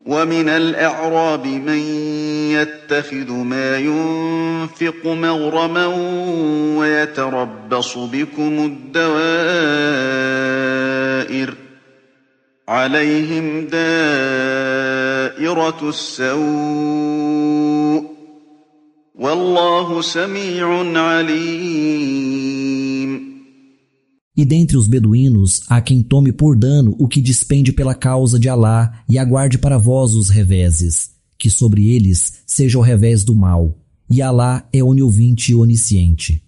ومن الأعراب من يتخذ ما ينفق مغرما ويتربص بكم الدوائر عليهم دائرة السوء والله سميع عليم. E dentre os beduínos há quem tome por dano o que despende pela causa de Alá e aguarde para vós os reveses, que sobre eles seja o revés do mal. E Alá é oniovinte e onisciente.